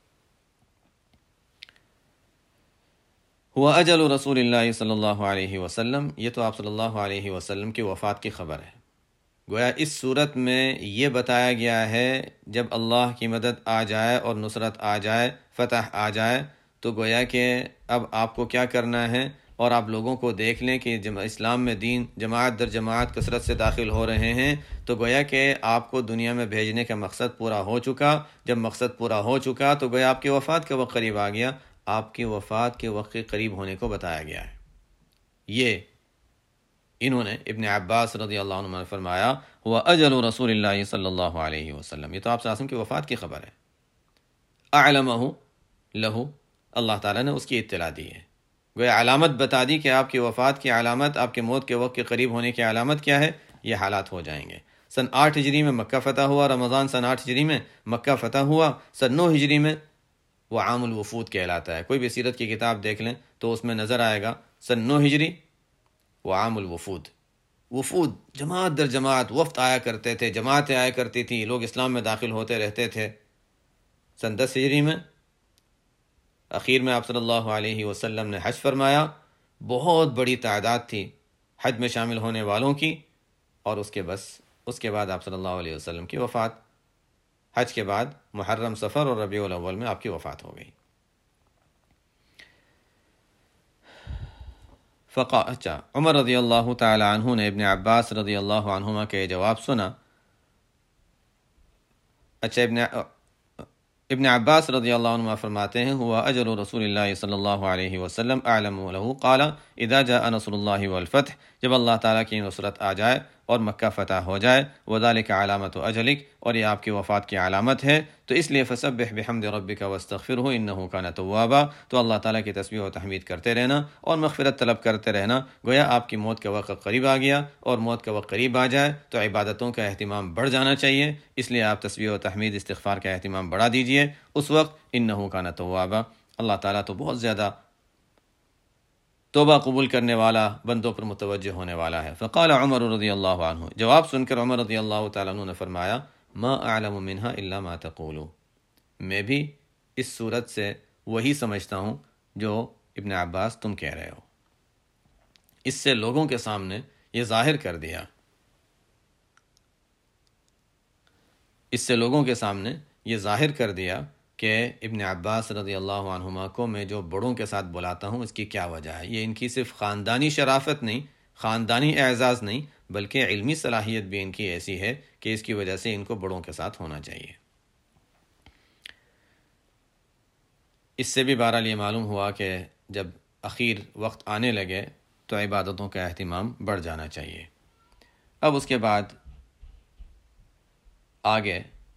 ہوا اجل رسول اللہ صلی اللہ علیہ وسلم، یہ تو آپ صلی اللہ علیہ وسلم کی وفات کی خبر ہے۔ گویا اس صورت میں یہ بتایا گیا ہے جب اللہ کی مدد آ جائے اور نصرت آ جائے، فتح آ جائے، تو گویا کہ اب آپ کو کیا کرنا ہے، اور آپ لوگوں کو دیکھ لیں کہ اسلام میں دین جماعت در جماعت کثرت سے داخل ہو رہے ہیں، تو گویا کہ آپ کو دنیا میں بھیجنے کا مقصد پورا ہو چکا۔ جب مقصد پورا ہو چکا تو گویا آپ کی وفات کا وقت قریب آ گیا، آپ کی وفات کے وقت کے قریب ہونے کو بتایا گیا ہے۔ یہ انہوں نے ابن عباس رضی اللہ عنہ نے فرمایا، ہوا اجل رسول اللہ صلی اللہ علیہ وسلم، یہ تو آپ صلی اللہ علیہ وسلم کی وفات کی خبر ہے۔ اعلمہ لہو، اللہ تعالیٰ نے اس کی اطلاع دی ہے، گویا علامت بتا دی کہ آپ کی وفات کی علامت، آپ کے موت کے وقت کے قریب ہونے کی علامت کیا ہے، یہ حالات ہو جائیں گے۔ سن آٹھ ہجری میں مکہ فتح ہوا، رمضان سن آٹھ ہجری میں مکہ فتح ہوا، سن نو ہجری میں وہ عام الوفود کہلاتا ہے۔ کوئی بھی سیرت کی کتاب دیکھ لیں تو اس میں نظر آئے گا سن نو ہجری وہ عام الوفود، وفود جماعت در جماعت وفد آیا کرتے تھے، جماعتیں آیا کرتی تھی، لوگ اسلام میں داخل ہوتے رہتے تھے۔ سن دس ہجری میں اخیر میں آپ صلی اللہ علیہ وسلم نے حج فرمایا، بہت بڑی تعداد تھی حج میں شامل ہونے والوں کی، اور اس کے بس اس کے بعد آپ صلی اللہ علیہ وسلم کی وفات، حج کے بعد محرم، صفر اور ربیع الاول میں آپ کی وفات ہو گئی۔ فقا اچھا عمر رضی اللہ تعالی عنہ نے ابن عباس رضی اللہ عنہما کے جواب سنا. اچھا ابن ابن عباس رضی اللہ عنہ فرماتے ہیں ہوا اجل رسول اللہ صلی اللہ علیہ وسلم اعلم له قال اذا جاء نصر اللہ والفتح، جب اللہ تعالیٰ کی نصرت آ جائے اور مکہ فتح ہو جائے، وذالک علامت اجلک، اور یہ آپ کی وفات کی علامت ہے، تو اس لیے فسبح بحمد ربک واستغفرہ انہ کان توابا، تو اللہ تعالیٰ کی تسبیح و تحمید کرتے رہنا اور مغفرت طلب کرتے رہنا. گویا آپ کی موت کا وقت قریب آ گیا، اور موت کا وقت قریب آ جائے تو عبادتوں کا اہتمام بڑھ جانا چاہیے، اس لیے آپ تسبیح و تحمید استغفار کا اہتمام بڑھا دیجئے. اس وقت انہ کان توابا، اللہ تعالیٰ تو بہت زیادہ توبہ قبول کرنے والا، بندوں پر متوجہ ہونے والا ہے. فقال عمر رضی اللہ عنہ، جواب سن کر عمر رضی اللہ تعالیٰ عنہ نے فرمایا ما اعلم منها الا ما تقول، میں بھی اس صورت سے وہی سمجھتا ہوں جو ابن عباس تم کہہ رہے ہو. اس سے لوگوں کے سامنے یہ ظاہر کر دیا اس سے لوگوں کے سامنے یہ ظاہر کر دیا کہ ابن عباس رضی اللہ عنہما کو میں جو بڑوں کے ساتھ بلاتا ہوں اس کی کیا وجہ ہے. یہ ان کی صرف خاندانی شرافت نہیں، خاندانی اعزاز نہیں، بلکہ علمی صلاحیت بھی ان کی ایسی ہے کہ اس کی وجہ سے ان کو بڑوں کے ساتھ ہونا چاہیے. اس سے بھی بہرحال یہ معلوم ہوا کہ جب اخیر وقت آنے لگے تو عبادتوں کا اہتمام بڑھ جانا چاہیے. اب اس کے بعد آگے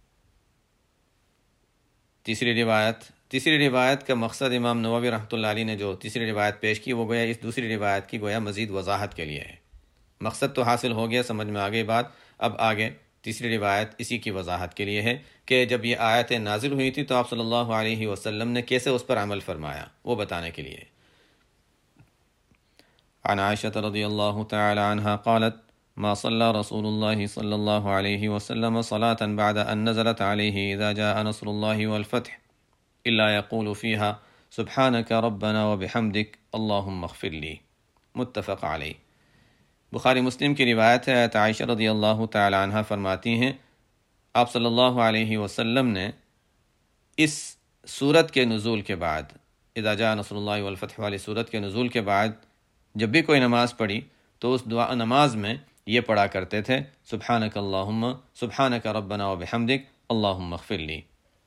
تیسری روایت تیسری روایت کا مقصد امام نووی رحمۃ اللہ علیہ نے جو تیسری روایت پیش کی وہ گویا اس دوسری روایت کی گویا مزید وضاحت کے لیے ہے. مقصد تو حاصل ہو گیا، سمجھ میں آ گئی بات. اب آگے تیسری روایت اسی کی وضاحت کے لیے ہے کہ جب یہ آیتیں نازل ہوئی تھی تو آپ صلی اللہ علیہ وسلم نے کیسے اس پر عمل فرمایا، وہ بتانے کے لیے. عن عائشہ رضی اللہ تعالی عنہا قالت ما صلى رسول الله صلى الله عليه وسلم صلاة بعد أن نزلت عليه إذا جاء نصر الله والفتح إلا يقول فيها سبحانك ربنا وبحمدك اللهم اغفر لي. متفق علیہ. بخاری مسلم کی روایت ہے. عائشہ رضی اللہ تعالی عنہ فرماتی ہیں آپ صلی اللہ علیہ وسلم نے اس سورت کے نزول کے بعد، اذا جاء نصر اللہ والفتح والی سورت کے نزول کے بعد جب بھی کوئی نماز پڑھی تو اس دعا نماز میں یہ پڑھا کرتے تھے سبحانک اللہم سبحانک ربنا وبحمدک اللہم اغفر لی.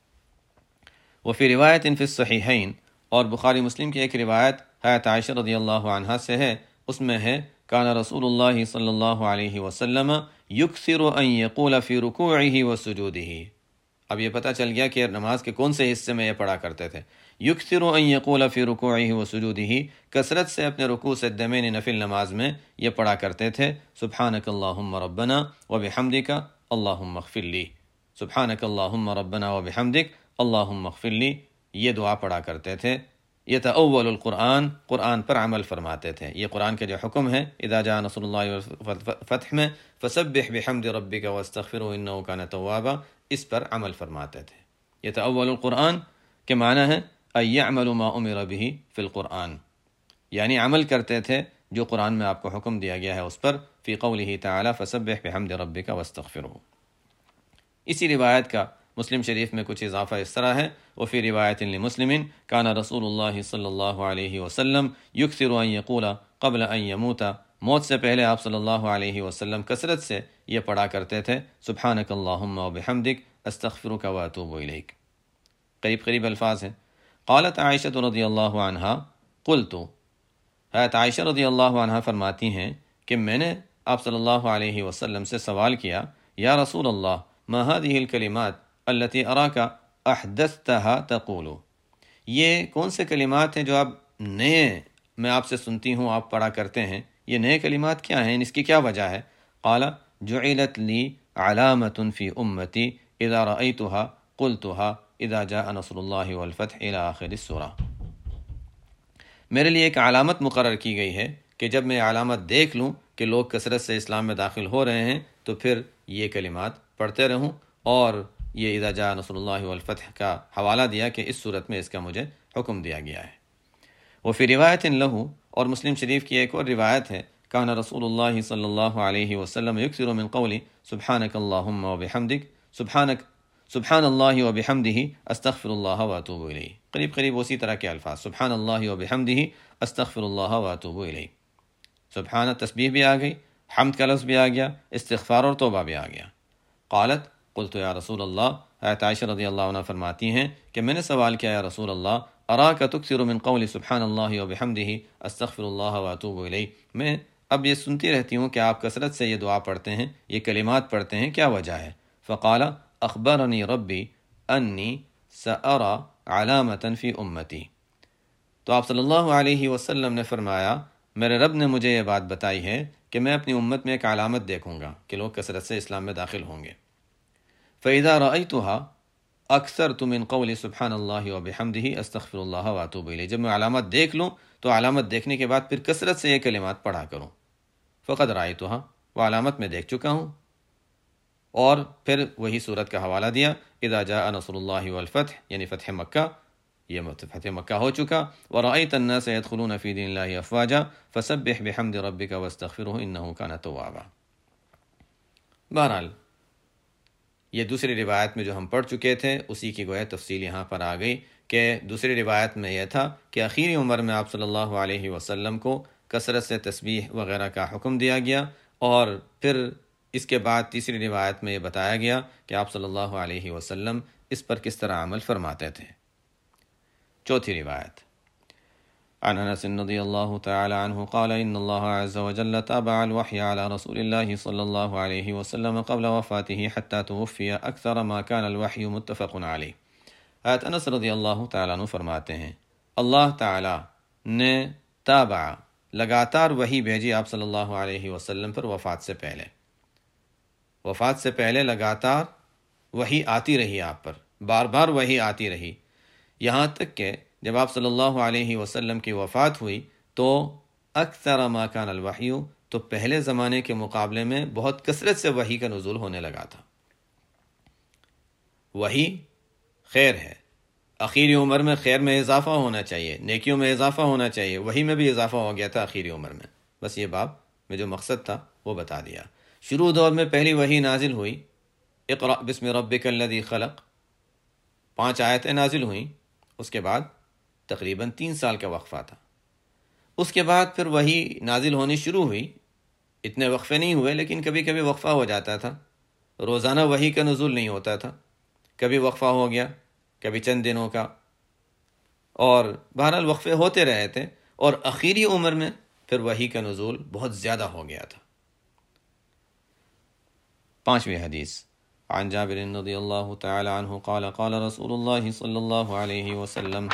وفی روایت فی الصحیحین، اور بخاری مسلم کی ایک روایت حضرت عائشہ رضی اللہ عنہا سے ہے، اس میں ہے کان رسول اللہ صلی اللہ علیہ وسلم یکثر ان یقول فی رکوعہ وسجودہ. اب یہ پتہ چل گیا کہ نماز کے کون سے حصے میں یہ پڑھا کرتے تھے. یکثر ان یقول فی رکوعہ وسجودہ، کثرت سے اپنے رکوع سجدے نفل نماز میں یہ پڑھا کرتے تھے سبحانک اللہم ربنا وبحمدک اللہم اغفر لی. سبحانک اللہم ربنا وبحمدک اللہم اغفر لی، یہ دعا پڑھا کرتے تھے. یتأول القرآن، قرآن پر عمل فرماتے تھے. یہ قرآن کے جو حکم ہے اذا جاء نصر اللہ والفتح میں فسبح بحمد ربک واستغفرہ انہ کان توابا، اس پر عمل فرماتے تھے. یتأول القرآن کے معنی ہے ان یعمل ما امر به فی القرآن، یعنی عمل کرتے تھے جو قرآن میں آپ کو حکم دیا گیا ہے اس پر، فی قولہ تعالی فسبح بحمد ربک واستغفرہ. اسی روایت کا مسلم شریف میں کچھ اضافہ اس طرح ہے وفی روایت لمسلم کان رسول اللہ صلی اللہ علیہ وسلم یکثر ان یقول قبل ان یموت، موت سے پہلے آپ صلی اللہ علیہ وسلم کثرت سے یہ پڑھا کرتے تھے سبحانک اللہم وبحمدک استغفرک واتوب الیک. قریب قریب الفاظ ہیں. قالت عائشہ رضی اللہ عنہا قلت، حضرت عائشہ رضی اللہ عنہا فرماتی ہیں کہ میں نے آپ صلی اللہ علیہ وسلم سے سوال کیا یا رسول اللہ ما هذه الکلمات التي اراک احدثتها تقول، یہ کون سے کلمات ہیں جو آپ نئے میں آپ سے سنتی ہوں آپ پڑھا کرتے ہیں، یہ نئے کلمات کیا ہیں، اس کی کیا وجہ ہے؟ قال جعلت لی علامۃ فی امتی اذا رأیتها قلتها اذا جاء نصر اللہ والفتح الى آخر السورہ. میرے لیے ایک علامت مقرر کی گئی ہے کہ جب میں علامت دیکھ لوں کہ لوگ کثرت سے اسلام میں داخل ہو رہے ہیں تو پھر یہ کلمات پڑھتے رہوں، اور یہ اذا جاء نصر اللہ والفتح کا حوالہ دیا کہ اس صورت میں اس کا مجھے حکم دیا گیا ہے. وفی روایت لہ، اور مسلم شریف کی ایک اور روایت ہے کان رسول اللہ صلی اللہ علیہ وسلم یکثر من قولی سبحانک اللہم وبحمدک سبحانک سبحان اللہ وبحمدہ استغفر اللہ واتوب الیہ. قریب قریب اسی طرح کے الفاظ سبحان اللہ وبحمدہ استغفر اللہ واتوب الیہ. سبحانہ تسبیح بھی آ گئی، حمد کا لفظ بھی آ گیا، استغفار اور توبہ بھی آ گیا۔ قالت قلت یا رسول اللہ، حضرت عائشہ رضی اللہ عنہ فرماتی ہیں کہ میں نے سوال کیا یا رسول اللہ، اراک تکثر من قول سبحان اللہ وبحمدہ استغفر اللہ واتوب الیہ، میں اب یہ سنتی رہتی ہوں کہ آپ کثرت سے یہ دعا پڑھتے ہیں، یہ کلمات پڑھتے ہیں، کیا وجہ ہے؟ فقال اخبرنی ربی انی سأرى علامة فی امتی، تو آپ صلی اللہ علیہ وسلم نے فرمایا میرے رب نے مجھے یہ بات بتائی ہے کہ میں اپنی امت میں ایک علامت دیکھوں گا کہ لوگ کثرت سے اسلام میں داخل ہوں گے۔ فَإِذَا رَأَيْتُهَا أَكْثَرْتُ مِنْ قَوْلِ سُبْحَانَ اللَّهِ وَبِحَمْدِهِ أَسْتَغْفِرُ اللَّهَ وَأَتُوبُ إِلَيْهِ، جب میں علامت دیکھ لوں تو علامت دیکھنے کے بعد پھر کثرت سے یہ کلمات پڑھا کروں۔ فَقَدْ رَأَيْتُهَا، وہ علامت میں دیکھ چکا ہوں۔ اور پھر وہی صورت کا حوالہ دیا، اذا جاء نصر اللہ والفتح، یعنی فتح مکہ، یہ فتح مکہ ہو چکا، وَرَأَيْتَ النَّاسَ يَدْخُلُونَ فِي دِينِ اللَّهِ أَفْوَاجًا فَسَبِّحْ بِحَمْدِ رَبِّكَ وَاسْتَغْفِرْهُ إِنَّهُ كَانَ تَوَّابًا۔ بہرحال یہ دوسری روایت میں جو ہم پڑھ چکے تھے اسی کی گویا تفصیل یہاں پر آ گئی کہ دوسری روایت میں یہ تھا کہ آخری عمر میں آپ صلی اللہ علیہ وسلم کو کثرت سے تسبیح وغیرہ کا حکم دیا گیا، اور پھر اس کے بعد تیسری روایت میں یہ بتایا گیا کہ آپ صلی اللہ علیہ وسلم اس پر کس طرح عمل فرماتے تھے۔ چوتھی روایت عن انس رضی اللہ تعالی عنہ قال ان اللہ عز وجل تابع الوحی علی رسول اللہ صلی اللہ علیہ وسلم قبل وفاته حتى توفی اکثر ما كان الوحی متفق علیہ۔ حضرت انس رضی اللہ تعالی عنہ فرماتے ہیں اللہ تعالی نے تابع لگاتار وحی بھیجی آپ صلی اللہ علیہ وسلم پر وفات سے پہلے، وفات سے پہلے لگاتار وحی آتی رہی آپ پر، بار بار وحی آتی رہی، یہاں تک کہ جب آپ صلی اللہ علیہ وسلم کی وفات ہوئی تو اکثر ما کان الوحی، تو پہلے زمانے کے مقابلے میں بہت کثرت سے وحی کا نزول ہونے لگا تھا۔ وحی خیر ہے، اخیری عمر میں خیر میں اضافہ ہونا چاہیے، نیکیوں میں اضافہ ہونا چاہیے، وحی میں بھی اضافہ ہو گیا تھا اخیری عمر میں۔ بس یہ باب میں جو مقصد تھا وہ بتا دیا۔ شروع دور میں پہلی وحی نازل ہوئی اقرأ بسم ربک الذی خلق، پانچ آیتیں نازل ہوئیں، اس کے بعد تقریباً تین سال کا وقفہ تھا۔ اس کے بعد پھر وحی نازل ہونی شروع ہوئی، اتنے وقفے نہیں ہوئے لیکن کبھی کبھی وقفہ ہو جاتا تھا، روزانہ وحی کا نزول نہیں ہوتا تھا، کبھی وقفہ ہو گیا، کبھی چند دنوں کا، اور بہرحال وقفے ہوتے رہے تھے، اور اخیری عمر میں پھر وحی کا نزول بہت زیادہ ہو گیا تھا۔ پانچویں حدیث عن جابر رضی اللہ تعالی عنہ قال قال رسول اللہ صلی اللہ علیہ وسلم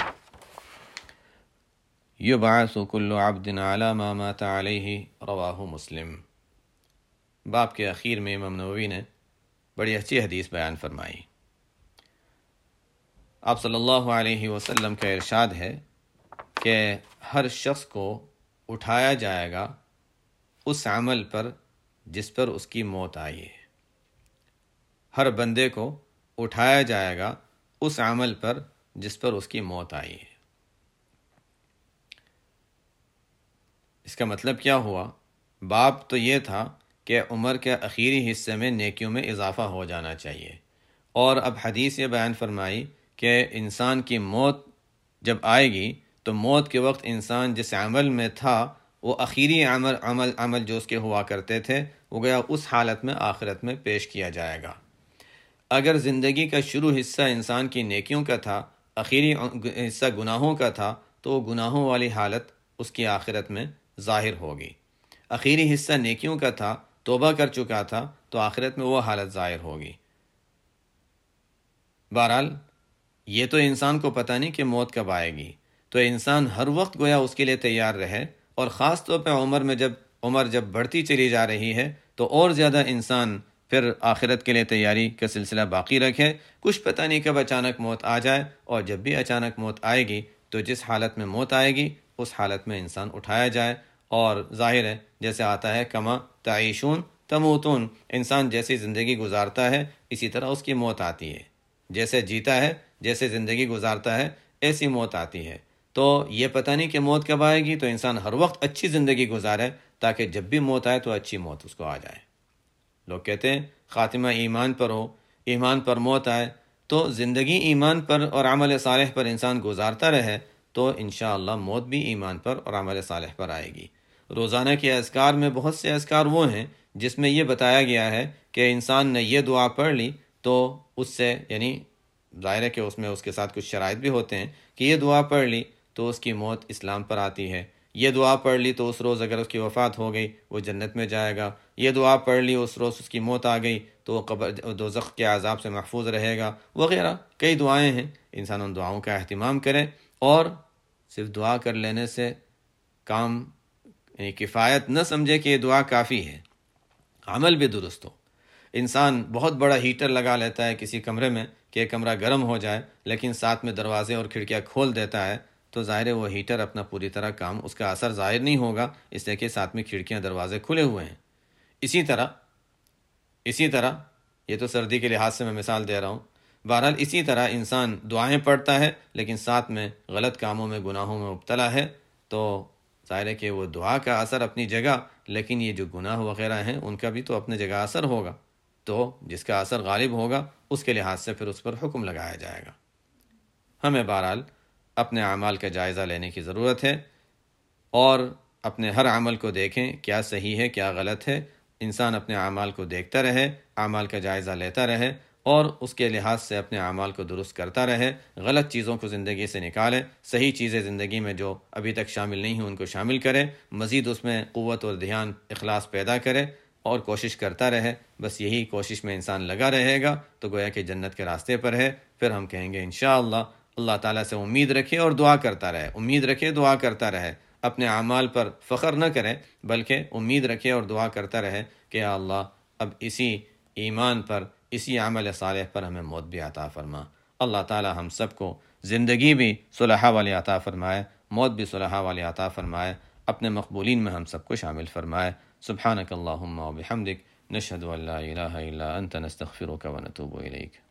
یبعث کل عبد علی ما مات علیہ، رواہ مسلم۔ باب کے اخیر میں امام نووی نے بڑی اچھی حدیث بیان فرمائی۔ آپ صلی اللہ علیہ وسلم کا ارشاد ہے کہ ہر شخص کو اٹھایا جائے گا اس عمل پر جس پر اس کی موت آئی ہے، ہر بندے کو اٹھایا جائے گا اس عمل پر جس پر اس کی موت آئی ہے۔ اس کا مطلب کیا ہوا؟ باب تو یہ تھا کہ عمر کے اخیری حصے میں نیکیوں میں اضافہ ہو جانا چاہیے، اور اب حدیث یہ بیان فرمائی کہ انسان کی موت جب آئے گی تو موت کے وقت انسان جس عمل میں تھا وہ اخیری عمل عمل عمل جو اس کے ہوا کرتے تھے وہ گیا اس حالت میں آخرت میں پیش کیا جائے گا۔ اگر زندگی کا شروع حصہ انسان کی نیکیوں کا تھا، اخیری حصہ گناہوں کا تھا، تو وہ گناہوں والی حالت اس کی آخرت میں ظاہر ہوگی۔ اخیری حصہ نیکیوں کا تھا، توبہ کر چکا تھا، تو آخرت میں وہ حالت ظاہر ہوگی۔ بہرحال یہ تو انسان کو پتہ نہیں کہ موت کب آئے گی، تو انسان ہر وقت گویا اس کے لیے تیار رہے، اور خاص طور پہ عمر میں جب عمر جب بڑھتی چلی جا رہی ہے تو اور زیادہ انسان پھر آخرت کے لیے تیاری کا سلسلہ باقی رکھے۔ کچھ پتہ نہیں کب اچانک موت آ جائے، اور جب بھی اچانک موت آئے گی تو جس حالت میں موت آئے گی اس حالت میں انسان اٹھایا جائے، اور ظاہر ہے جیسے آتا ہے کما تعیشون تموتون، انسان جیسی زندگی گزارتا ہے اسی طرح اس کی موت آتی ہے، جیسے جیتا ہے جیسے زندگی گزارتا ہے ایسی موت آتی ہے۔ تو یہ پتہ نہیں کہ موت کب آئے گی، تو انسان ہر وقت اچھی زندگی گزارے تاکہ جب بھی موت آئے تو اچھی موت اس کو آ جائے۔ لوگ کہتے ہیں خاتمہ ایمان پر ہو، ایمان پر موت آئے، تو زندگی ایمان پر اور عمل صالح پر انسان گزارتا رہے تو انشاءاللہ موت بھی ایمان پر اور عمل صالح پر آئے گی۔ روزانہ کے اذکار میں بہت سے اذکار وہ ہیں جس میں یہ بتایا گیا ہے کہ انسان نے یہ دعا پڑھ لی تو اس سے، یعنی ظاہر ہے کہ اس میں اس کے ساتھ کچھ شرائط بھی ہوتے ہیں کہ یہ دعا پڑھ لی تو اس کی موت اسلام پر آتی ہے، یہ دعا پڑھ لی تو اس روز اگر اس کی وفات ہو گئی وہ جنت میں جائے گا، یہ دعا پڑھ لی اس روز اس کی موت آ گئی تو وہ قبر دوزخ کے عذاب سے محفوظ رہے گا، وغیرہ کئی دعائیں ہیں۔ انسان ان دعاؤں کا اہتمام کرے اور صرف دعا کر لینے سے کام یعنی کفایت نہ سمجھے کہ یہ دعا کافی ہے، عمل بھی درست ہو۔ انسان بہت بڑا ہیٹر لگا لیتا ہے کسی کمرے میں کہ کمرہ گرم ہو جائے، لیکن ساتھ میں دروازے اور کھڑکیاں کھول دیتا ہے تو ظاہر ہے وہ ہیٹر اپنا پوری طرح کام، اس کا اثر ظاہر نہیں ہوگا، اس لیے کہ ساتھ میں کھڑکیاں دروازے کھلے ہوئے ہیں۔ اسی طرح اسی طرح یہ تو سردی کے لحاظ سے میں مثال دے رہا ہوں، بہرحال اسی طرح انسان دعائیں پڑھتا ہے لیکن ساتھ میں غلط کاموں میں، گناہوں میں مبتلا ہے تو ظاہر ہے کہ وہ دعا کا اثر اپنی جگہ، لیکن یہ جو گناہ وغیرہ ہیں ان کا بھی تو اپنی جگہ اثر ہوگا، تو جس کا اثر غالب ہوگا اس کے لحاظ سے پھر اس پر حکم لگایا جائے گا۔ ہمیں بہرحال اپنے اعمال کا جائزہ لینے کی ضرورت ہے اور اپنے ہر عمل کو دیکھیں کیا صحیح ہے کیا غلط ہے۔ انسان اپنے اعمال کو دیکھتا رہے، اعمال کا جائزہ لیتا رہے اور اس کے لحاظ سے اپنے اعمال کو درست کرتا رہے، غلط چیزوں کو زندگی سے نکالے، صحیح چیزیں زندگی میں جو ابھی تک شامل نہیں ہیں ان کو شامل کرے، مزید اس میں قوت اور دھیان، اخلاص پیدا کرے اور کوشش کرتا رہے۔ بس یہی کوشش میں انسان لگا رہے گا تو گویا کہ جنت کے راستے پر ہے۔ پھر ہم کہیں گے انشاءاللہ اللہ تعالیٰ سے امید رکھے اور دعا کرتا رہے، امید رکھے دعا کرتا رہے، اپنے اعمال پر فخر نہ کرے بلکہ امید رکھے اور دعا کرتا رہے کہ یا اللہ اب اسی ایمان پر، اسی عمل صالح پر ہمیں موت بھی عطا فرما۔ اللہ تعالیٰ ہم سب کو زندگی بھی صلحہ والی عطا فرمائے، موت بھی صلحہ والی عطا فرمائے، اپنے مقبولین میں ہم سب کو شامل فرمائے۔ سبحانک اللہم و بحمدک، نشہد ان لا الہ الا انت، نستغفرک و نتوب الیک۔